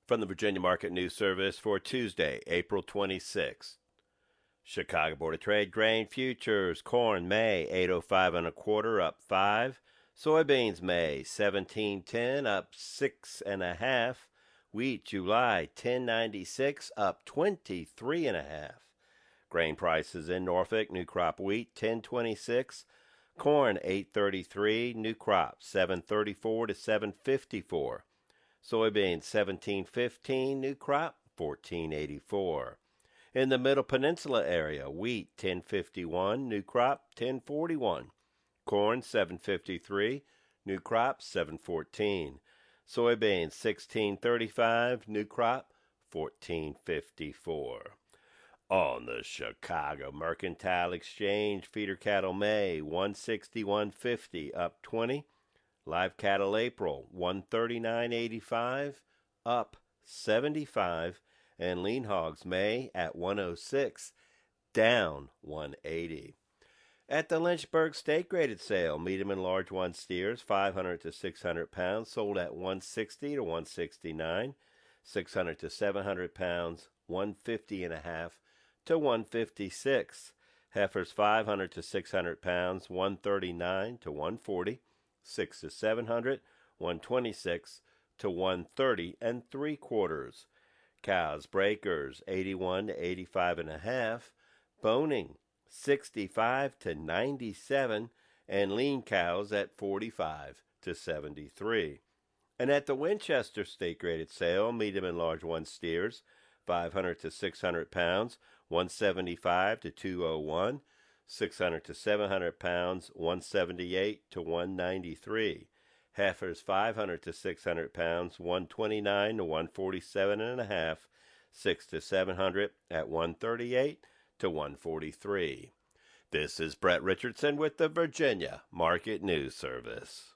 From the Virginia Market News Service for Tuesday, April 26th. Chicago Board of Trade grain futures: corn May 805 and a quarter, up 5. Soybeans May 1710, up 6.5. Wheat July 1096, up 23.5. Grain prices in Norfolk: new crop wheat 1026, corn 833, new crop 734 to 754. Soybeans 1715, new crop 1484. In the Middle Peninsula area, wheat 1051, new crop 1041. Corn 753, new crop 714. Soybeans 1635, new crop 1454. On the Chicago Mercantile Exchange, feeder cattle May 161.50, up 20. Live cattle April 139.85, up 75, and lean hogs May at 106, down 180. At the Lynchburg State Graded Sale, medium and large one steers 500 to 600 pounds sold at 160 to 169, 600 to 700 pounds 150.5 to 156. Heifers 500 to 600 pounds 139 to 140. 6 to 700, 126 to 130 and 3/4. Cows breakers 81 to 85.5, boning 65 to 97, and lean cows at 45 to 73. And at the Winchester State Graded Sale, medium and large one steers 500 to 600 pounds 175 to 201. 600 to 700 pounds, 178 to 193. Heifers 500 to 600 pounds, 129 to 147.5. 6 to 700 at 138 to 143. This is Brett Richardson with the Virginia Market News Service.